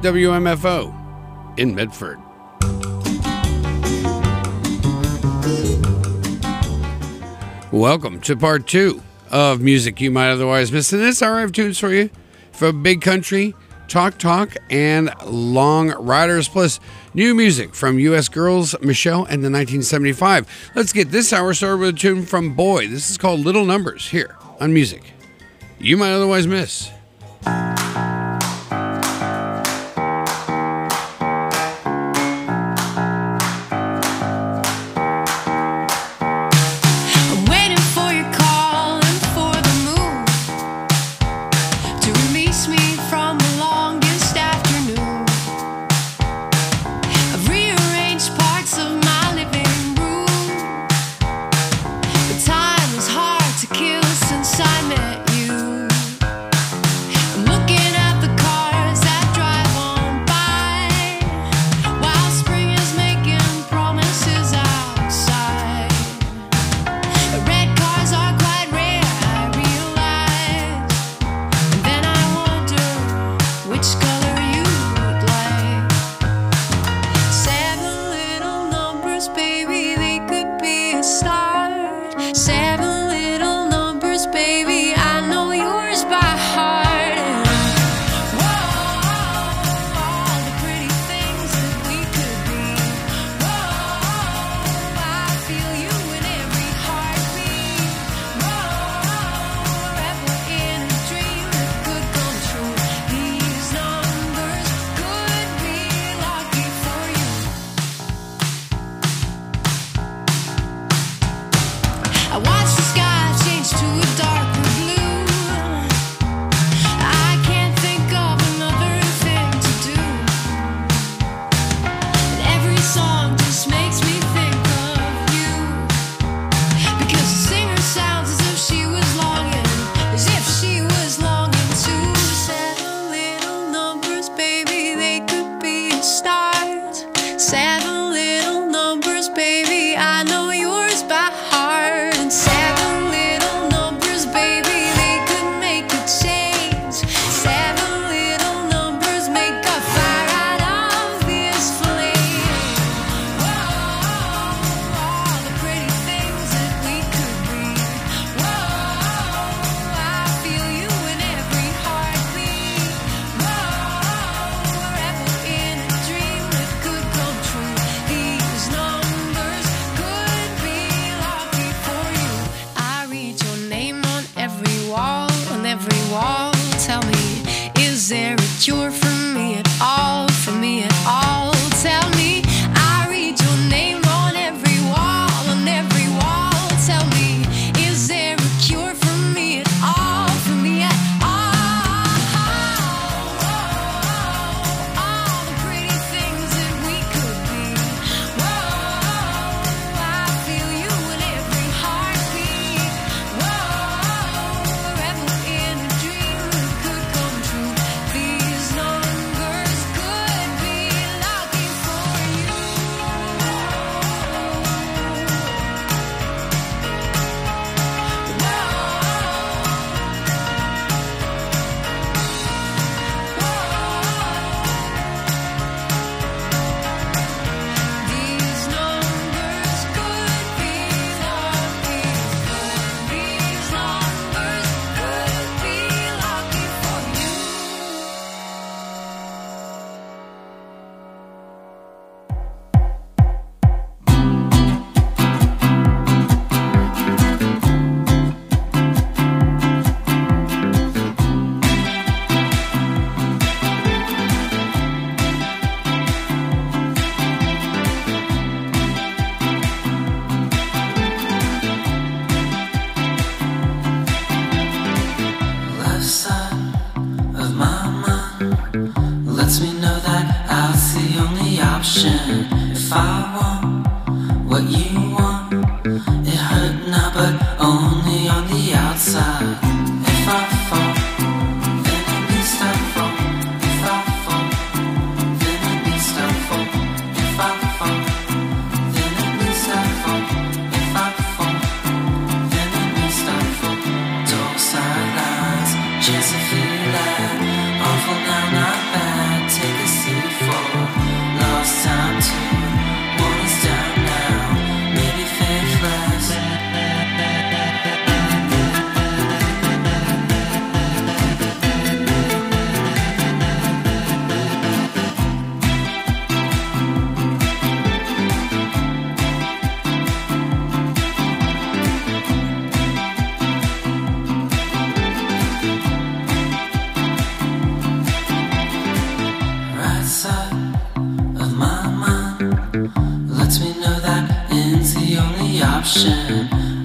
WMFO in Medford. Welcome to part 2 of Music You Might Otherwise Miss. In this hour, I have tunes for you for Big Country, Talk, and Long Riders, plus new music from U.S. Girls, Michelle, and the 1975. Let's get this hour started with a tune from Boy. This is called Little Numbers here on Music You Might Otherwise Miss. Just a few like awful now, not bad. Take a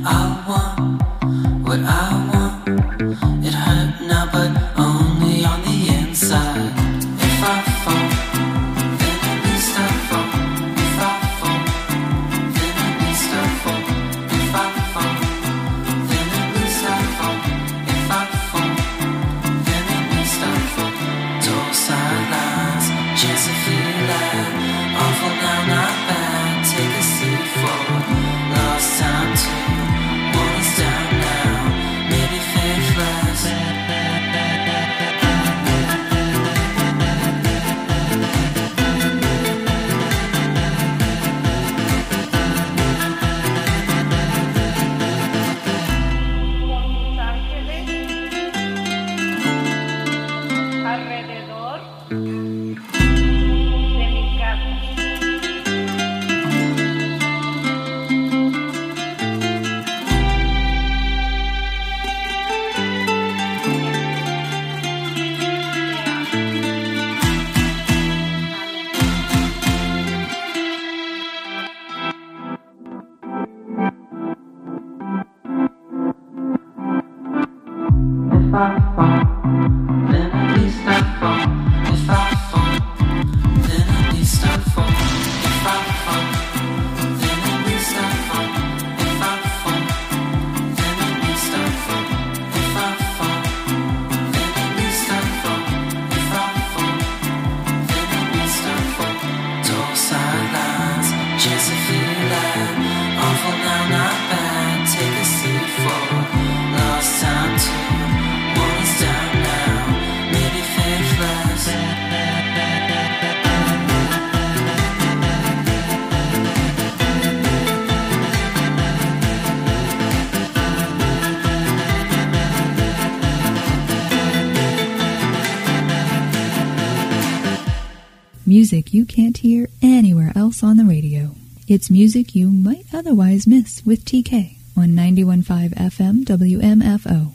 Music you can't hear anywhere else on the radio. It's music you might otherwise miss with TK on 91.5 FM WMFO.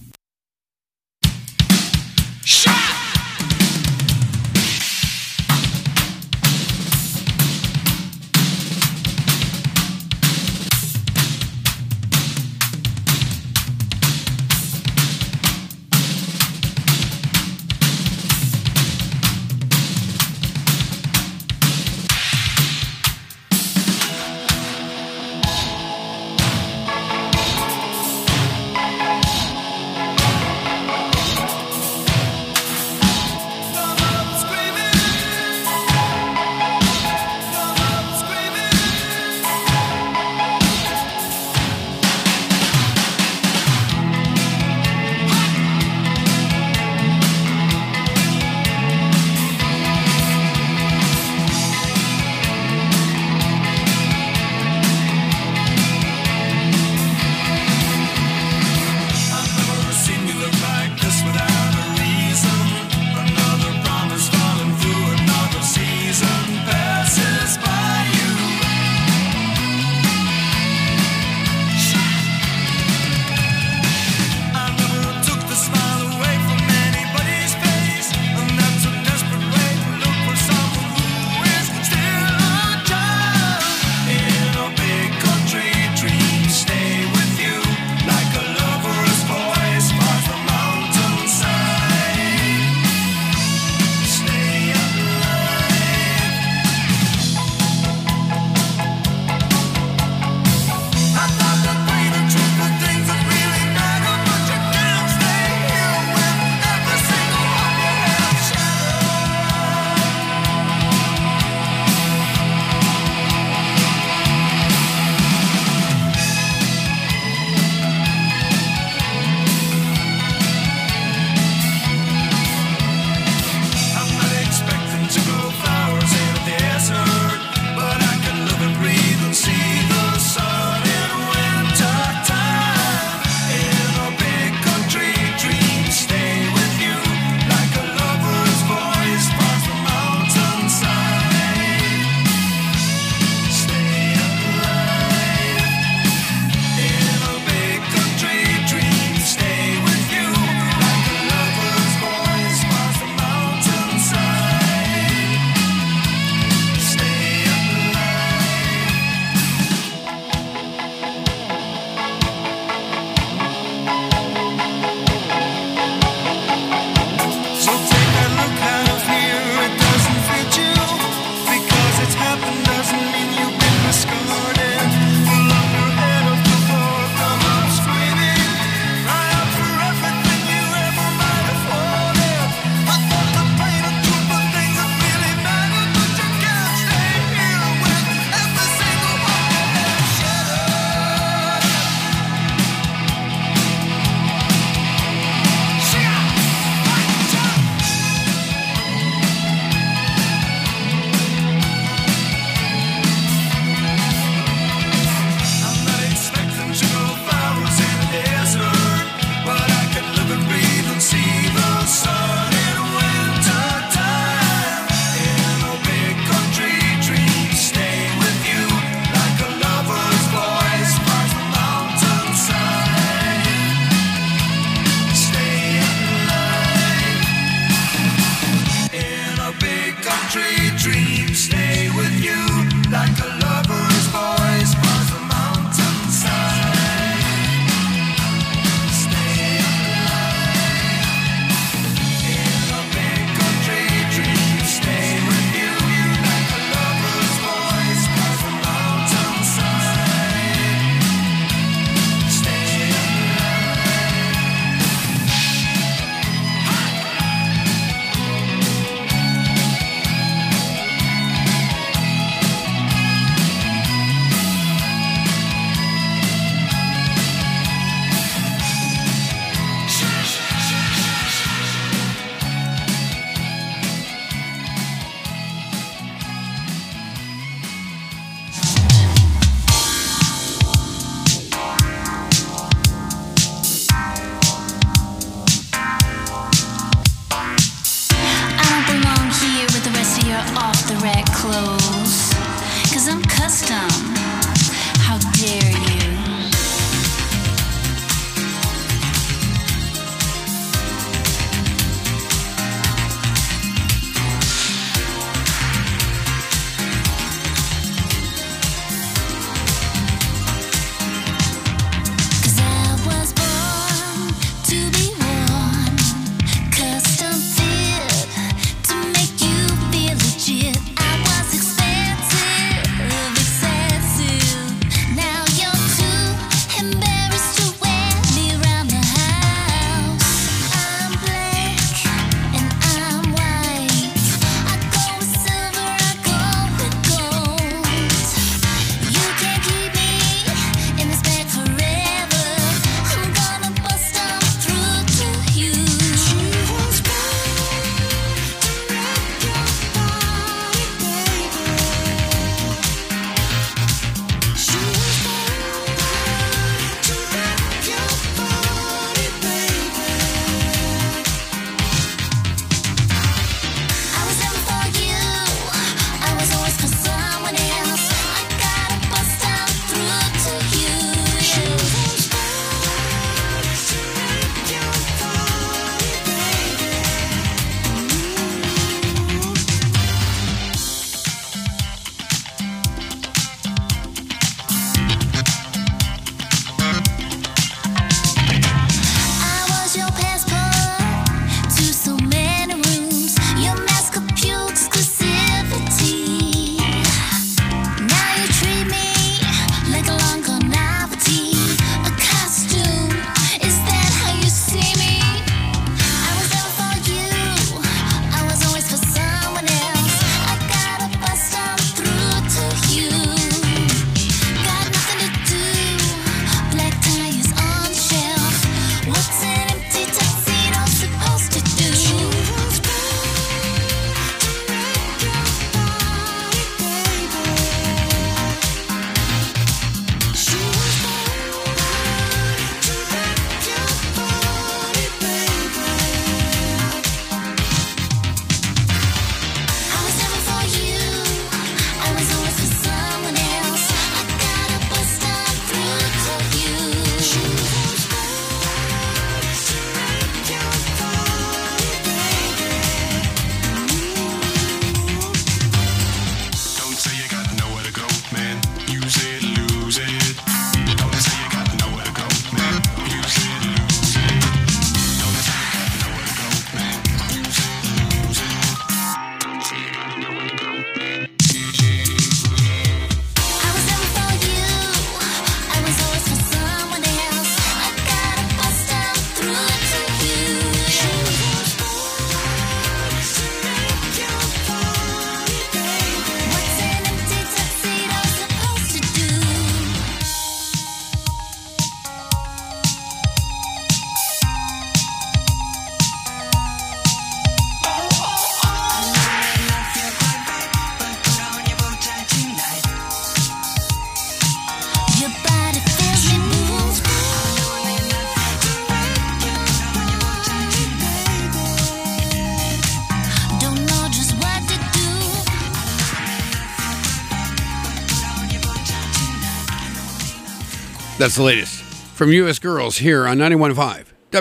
That's the latest from U.S. Girls here on 91.5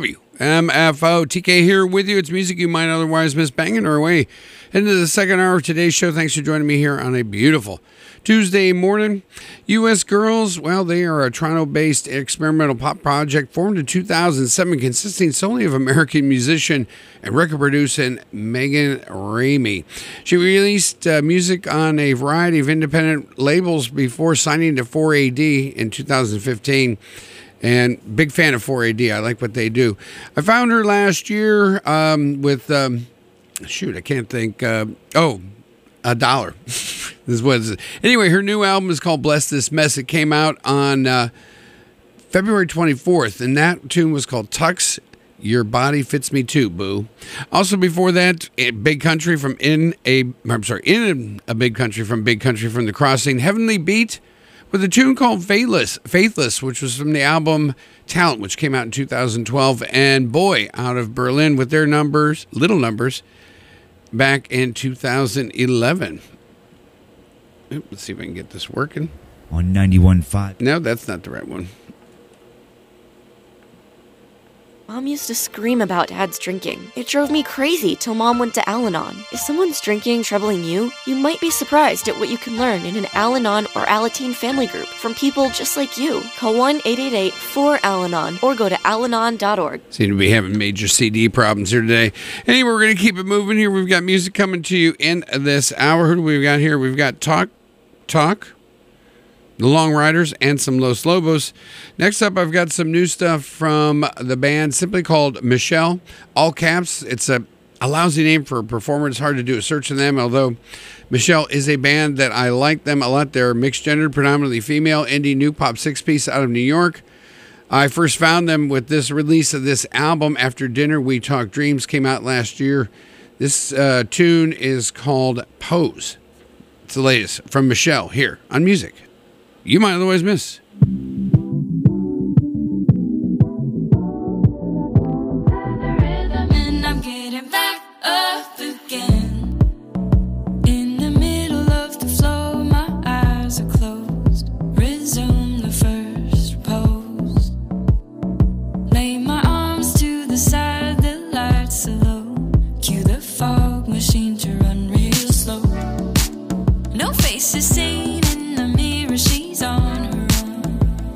WMFO. TK here with you. It's music you might otherwise miss, banging our way into the second hour of today's show. Thanks for joining me here on a beautiful Tuesday morning. U.S. Girls, well, they are a Toronto-based experimental pop project formed in 2007, consisting solely of American musician and record producer Megan Ramey. She released music on a variety of independent labels before signing to 4AD in 2015. And big fan of 4AD. I like what they do. I found her last year with, I can't think. $1. This is what it is. Anyway, her new album is called Bless This Mess. It came out on February 24th, and that tune was called Tux. Your Body Fits Me Too, Boo. Also before that, Big Country from In a Big Country from The Crossing, Heavenly Beat, with a tune called Faithless, which was from the album Talent, which came out in 2012, and Boy out of Berlin with their Little Numbers, back in 2011. Let's see if I can get this working. On 91.5. No, that's not the right one. Mom used to scream about Dad's drinking. It drove me crazy till Mom went to Al-Anon. If someone's drinking troubling you, you might be surprised at what you can learn in an Al-Anon or Alateen family group from people just like you. Call 1-888-4-AL-ANON or go to alanon.org. Seem to be having major CD problems here today. Anyway, we're going to keep it moving here. We've got music coming to you in this hour. Who do we got here? We've got Talk, the Long Riders, and some Los Lobos. Next up, I've got some new stuff from the band simply called Michelle. All caps. It's a lousy name for a performer. It's hard to do a search of them, although Michelle is a band that I like them a lot. They're mixed-gendered, predominantly female, indie new pop six-piece out of New York. I first found them with this release of this album, After Dinner We Talk Dreams, came out last year. This tune is called Pose. It's the latest from Michelle here on Music You Might Otherwise Miss. She's sane in the mirror, she's on her own.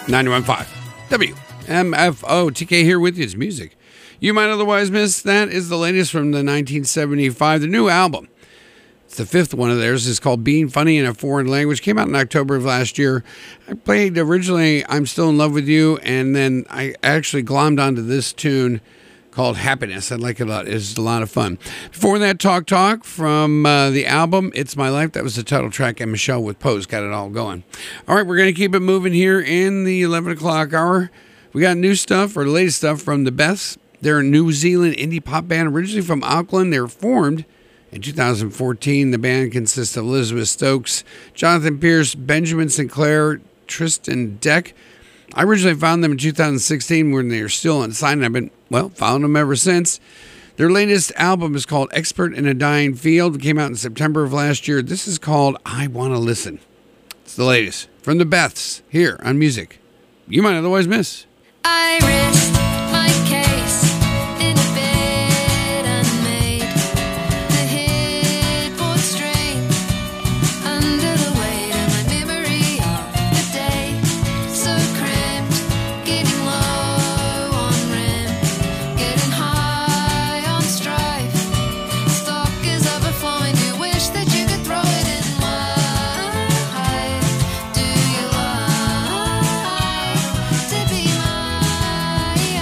91.5 WMFO. TK here with you. It's music you might otherwise miss. That is the latest from the 1975, the new album. It's the fifth one of theirs. It's called Being Funny in a Foreign Language. Came out in October of last year. I played originally I'm Still in Love with You, and then I actually glommed onto this tune called Happiness. I like it a lot. It's a lot of fun. Before that, Talk from the album It's My Life. That was the title track, and Michelle with Pose got it all going. All right, we're going to keep it moving here in the 11 o'clock hour. We got new stuff, or the latest stuff from the Beths. They're a New Zealand indie pop band originally from Auckland. They were formed in 2014. The band consists of Elizabeth Stokes, Jonathan Pierce, Benjamin Sinclair, Tristan Deck. I originally found them in 2016 when they were still unsigned. I've been, following them ever since. Their latest album is called Expert in a Dying Field. It came out in September of last year. This is called I Want to Listen. It's the latest from the Beths here on Music You Might Otherwise Miss. I risked my case in a bed unmade. The headboard strained under the weight of my memory of the day. So cramped, getting low on rim, getting high on strife. Stock is overflowing, you wish that you could throw it in. Why do you like to be my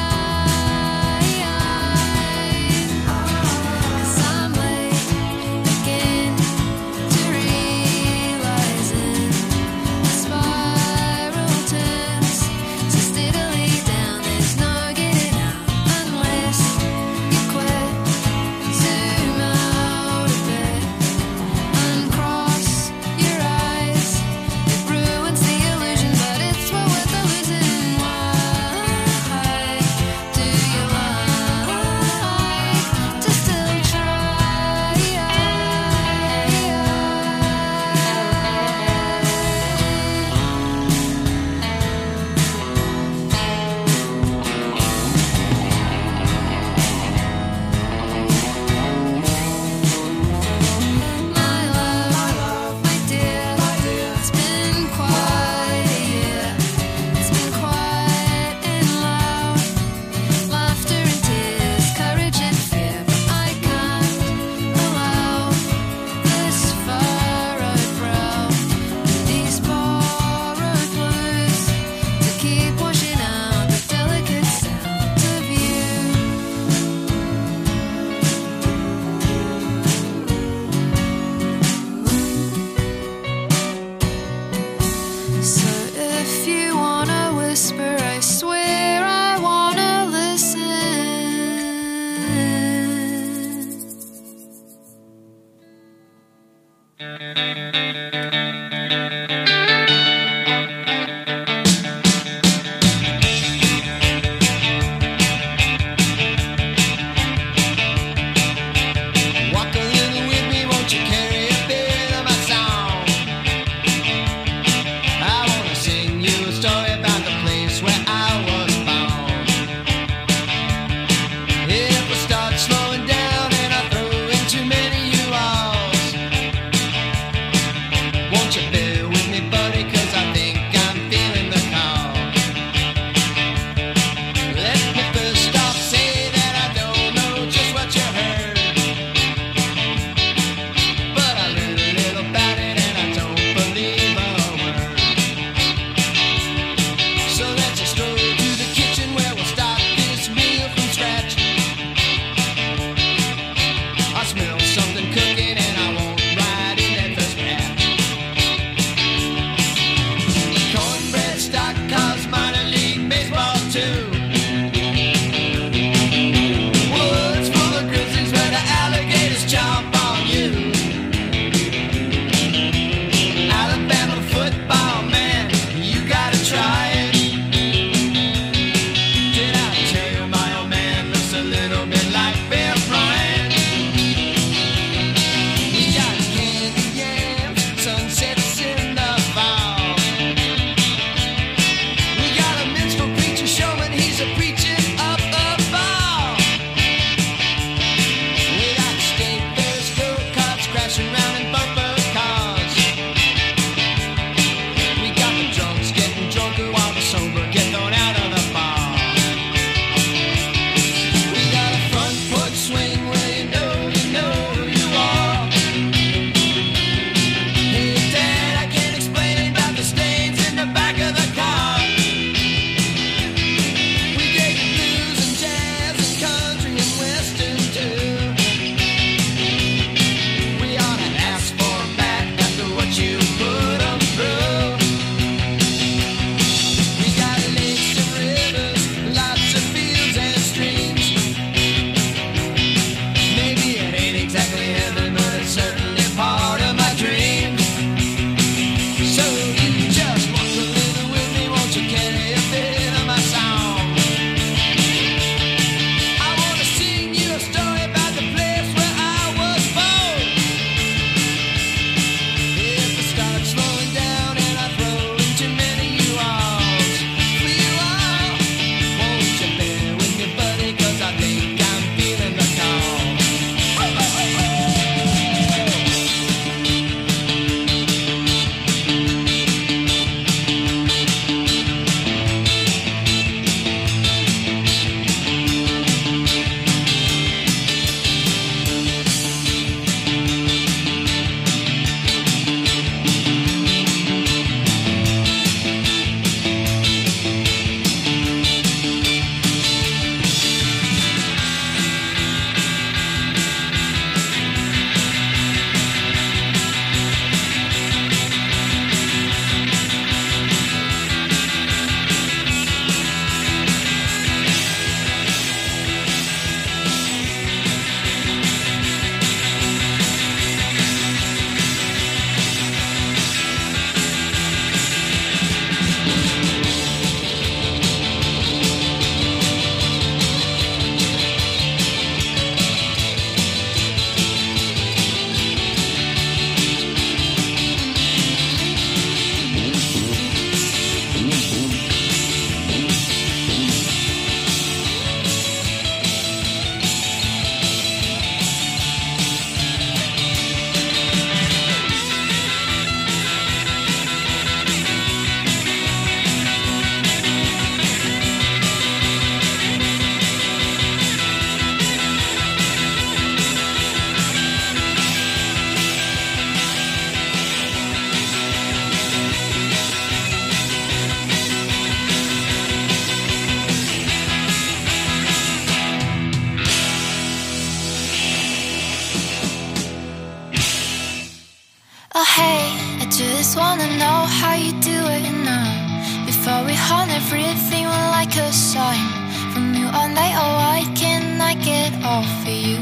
a sign from you all night. Oh, why can't I get off of you?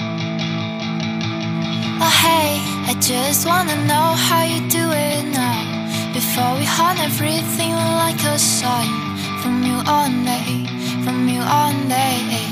Oh hey, I just wanna know how you do it now. Before we hunt everything like a sign from you all day, from you all day.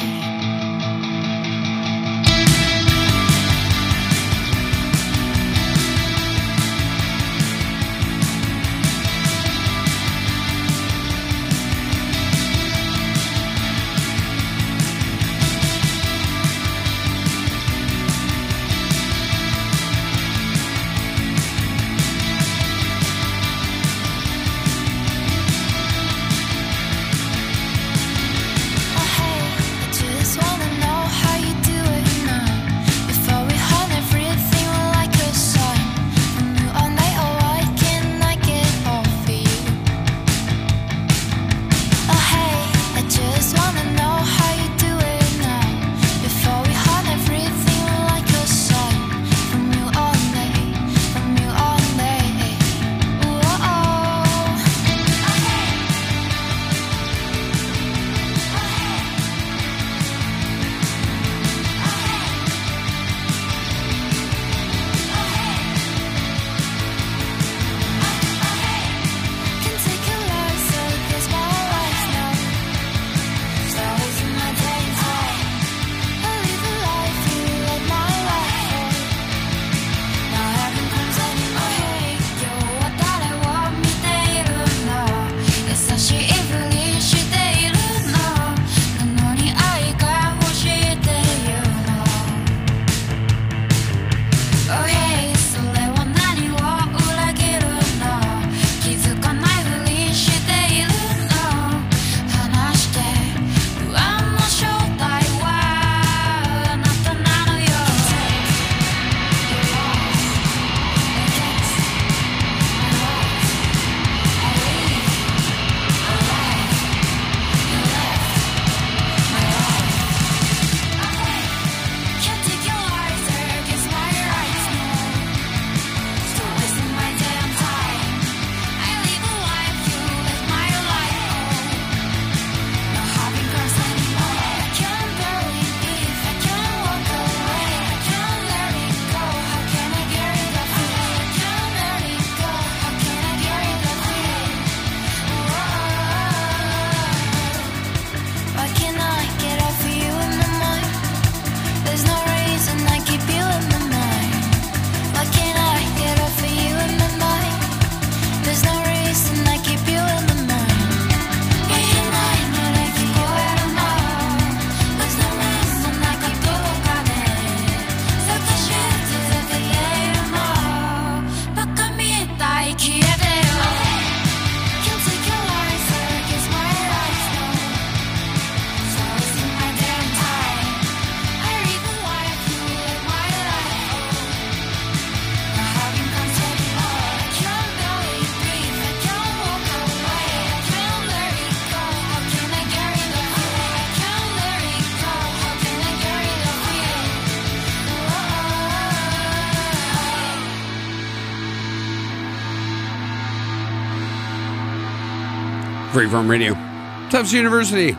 Freeform Radio, Tufts University,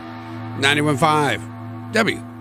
91.5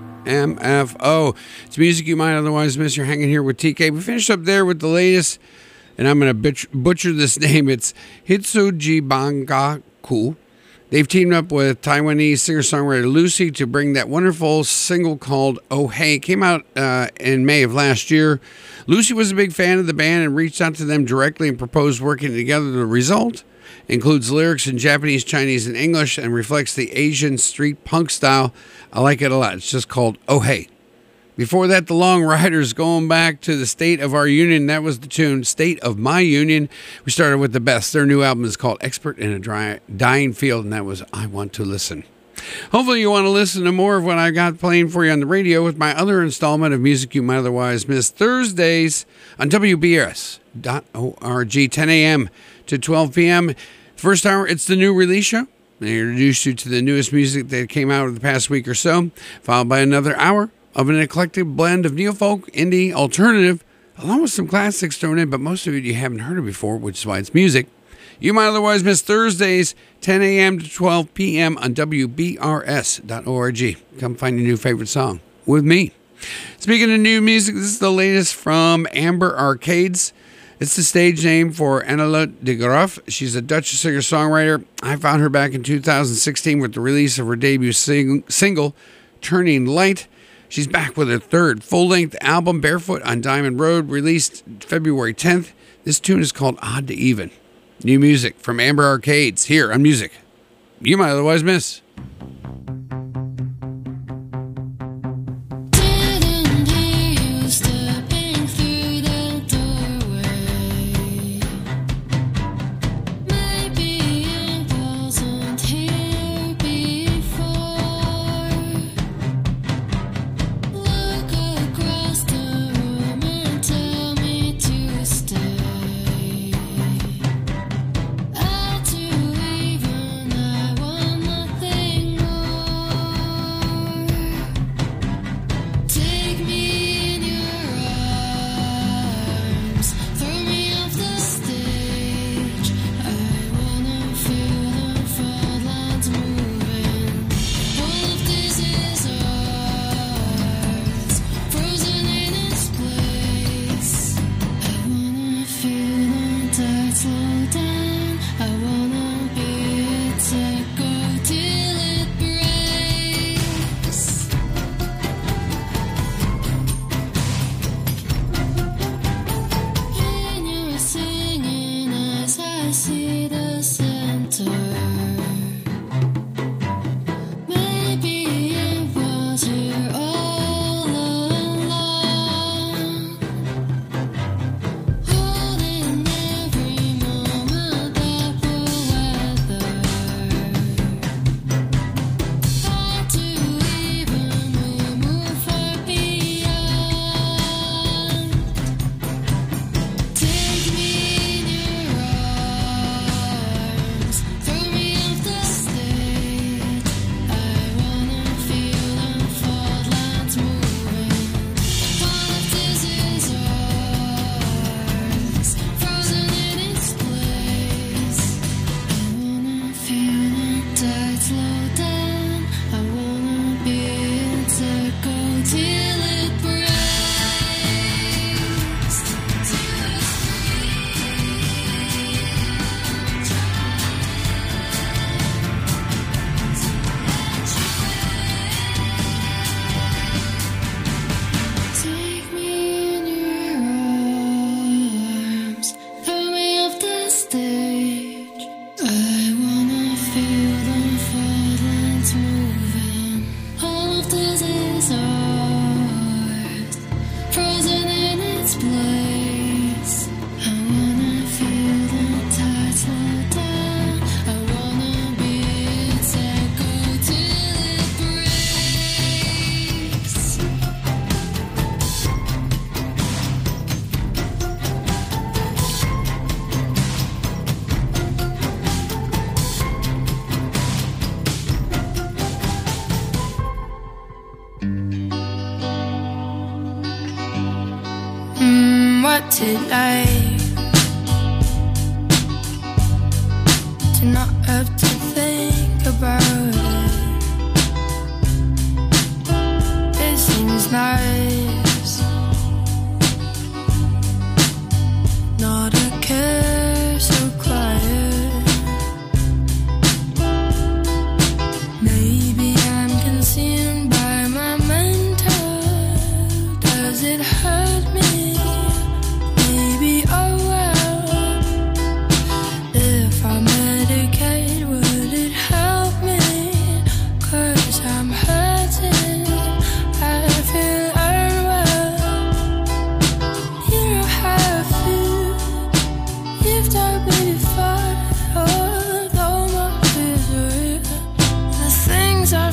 WMFO. It's music you might otherwise miss. You're hanging here with TK. We finished up there with the latest, and I'm going to butcher this name. It's Hitsuji Bangaku. They've teamed up with Taiwanese singer-songwriter Lucy to bring that wonderful single called Oh Hey. It came out in May of last year. Lucy was a big fan of the band and reached out to them directly and proposed working together. The result includes lyrics in Japanese, Chinese, and English and reflects the Asian street punk style. I like it a lot. It's just called Oh Hey. Before that, the Long Riders, going back to the State of Our Union. That was the tune, State of My Union. We started with the best. Their new album is called Expert in a Dying Field, and that was I Want to Listen. Hopefully you want to listen to more of what I got playing for you on the radio with my other installment of Music You Might Otherwise Miss, Thursdays on WBS.org, 10 a.m. to 12 p.m. First hour, it's the new release show. They introduce you to the newest music that came out over the past week or so, followed by another hour of an eclectic blend of neofolk, indie, alternative, along with some classics thrown in, but most of it you haven't heard of before, which is why it's music You might otherwise miss Thursdays, 10 a.m. to 12 p.m. on WBRS.org. Come find your new favorite song with me. Speaking of new music, this is the latest from Amber Arcades. It's the stage name for Annelot de Graaf. She's a Dutch singer-songwriter. I found her back in 2016 with the release of her debut single, Turning Light. She's back with her third full-length album, Barefoot on Diamond Road, released February 10th. This tune is called Odd to Even. New music from Amber Arcades here on Music You Might Otherwise Miss. What's it like to not have to think about it? It seems nice, not a care, so quiet. Maybe I'm consumed by my mental. Does it hurt me? Maybe, oh well. If I medicate, would it help me? 'Cause I'm hurting, I feel unwell. You know how I feel. You've told me before, although my fears are real. The things I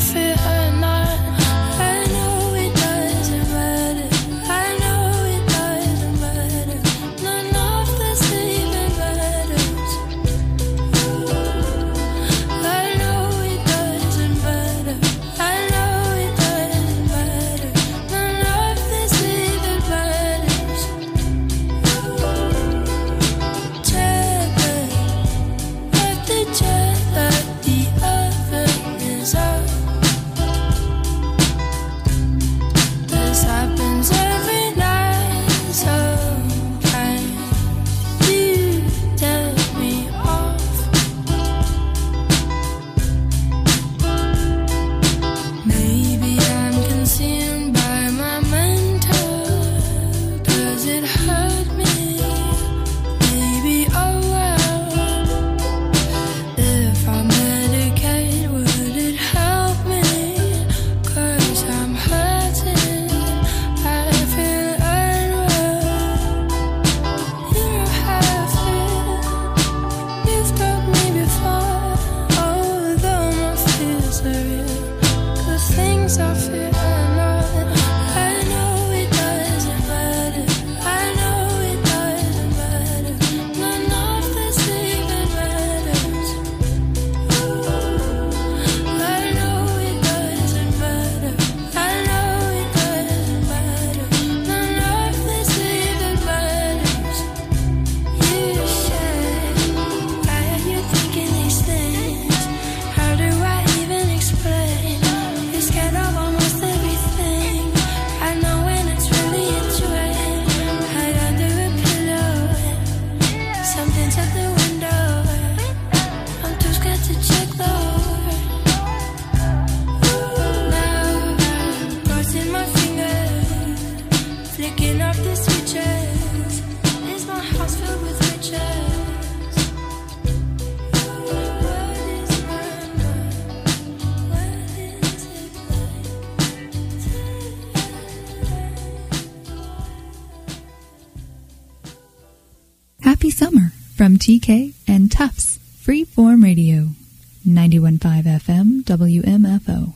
Happy summer from TK and Tufts Freeform Radio. 91.5 FM WMFO.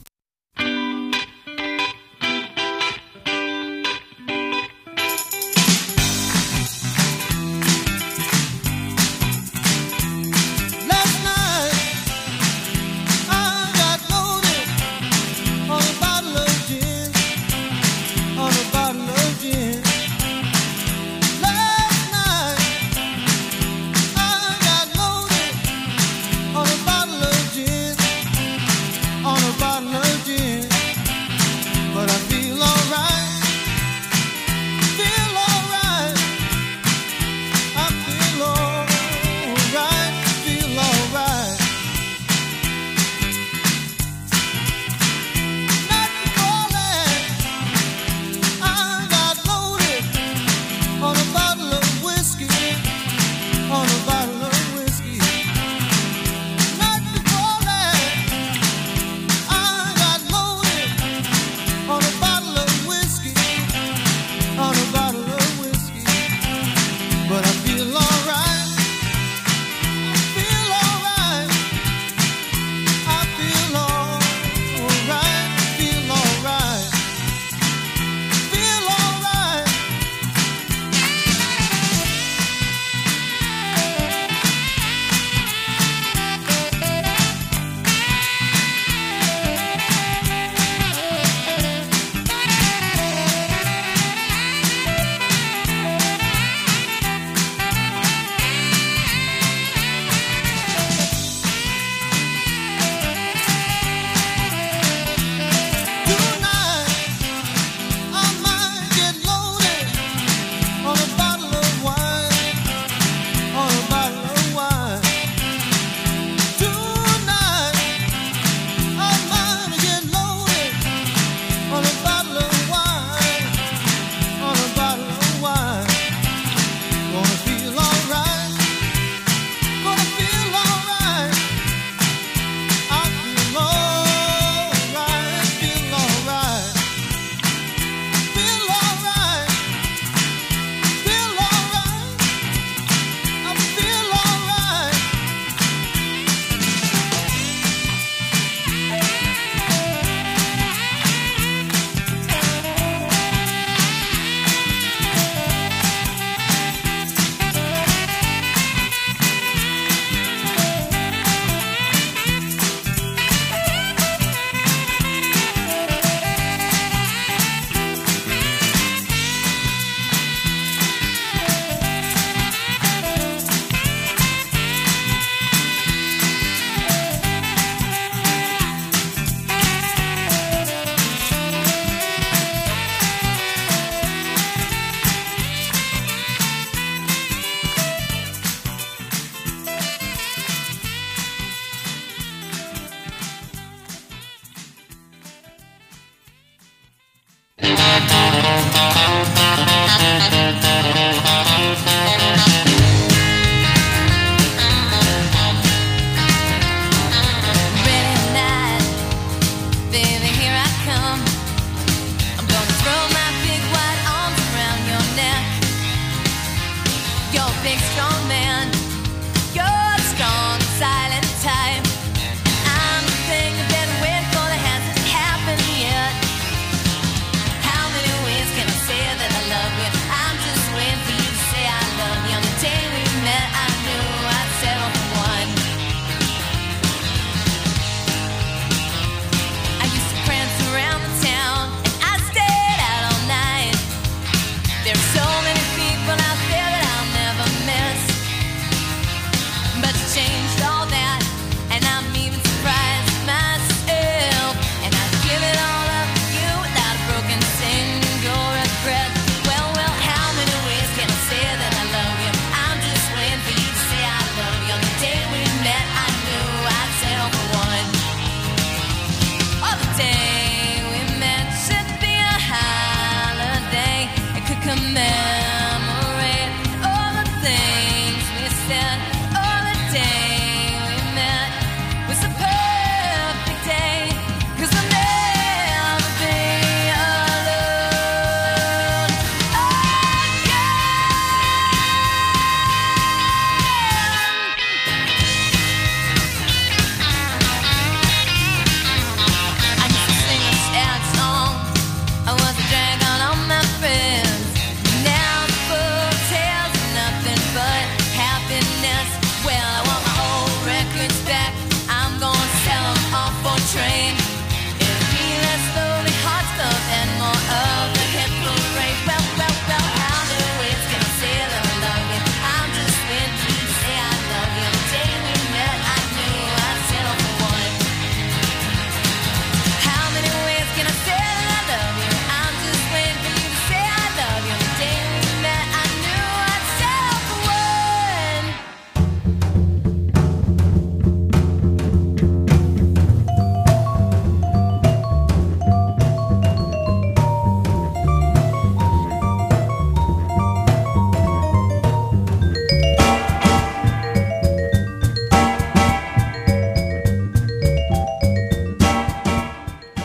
On a bottle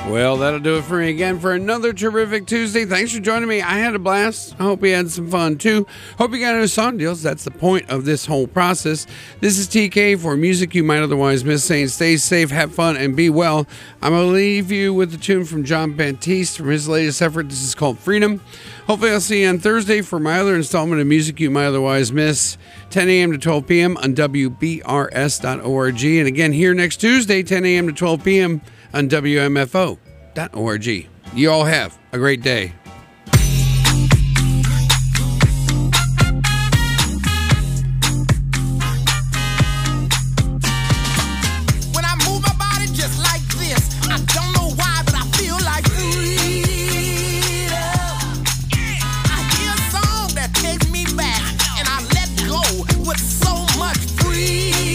Well, that'll do it for me again for another terrific Tuesday. Thanks for joining me. I had a blast. I hope you had some fun too. Hope you got new song deals. That's the point of this whole process. This is TK for music you might otherwise miss, saying stay safe, have fun, and be well. I'm going to leave you with a tune from John Baptiste from his latest effort. This is called Freedom. Hopefully I'll see you on Thursday for my other installment of Music You Might Otherwise Miss, 10 a.m. to 12 p.m. on WBRS.org. And again here next Tuesday, 10 a.m. to 12 p.m. on WMFO.org. You all have a great day. When I move my body just like this, I don't know why, but I feel like freedom. I hear a song that takes me back, and I let go with so much freedom.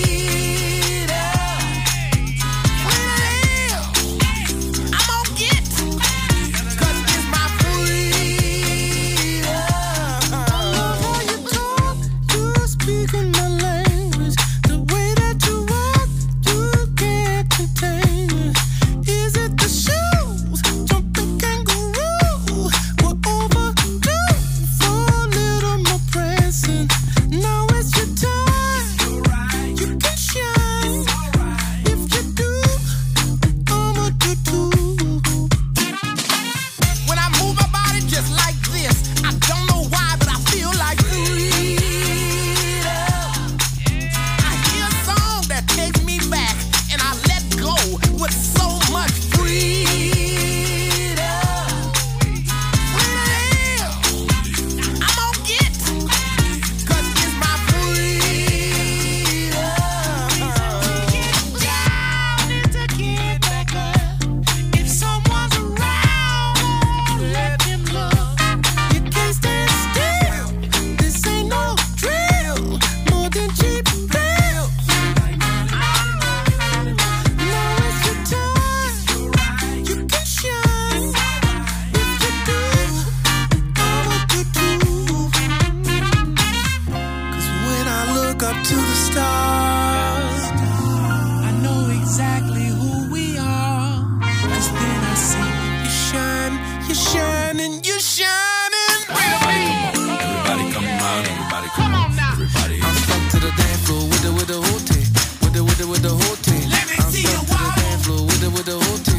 I'm gonna get, 'cause it's my freedom. I love how you talk, you speaking my language. The way that you walk, you can't contain it. Is it the shoes? Jumping kangaroo. We're overdue for a little more pressing. Now it's your time. You can shine. If you do, I'ma do too. When I move my body just like this, I don't know why, but I feel like freedom. I hear a song that takes me back, and I let go with so much freedom. I'm gonna get, 'cause it's my freedom. Down and to get back up. If someone's around, let him look. You can't stand still. This ain't no drill. More than cheap thrills. Now it's your time. You can shine. If you do, I'ma do too. 'Cause when I look up to the stars, I know exactly who we are. 'Cause then I see you shine, you're shining, you're shining. Everybody come on, everybody come on now. Everybody. I'm stuck to the dance floor with the whole team. With the whole team. Let me see you wild. With the whole team.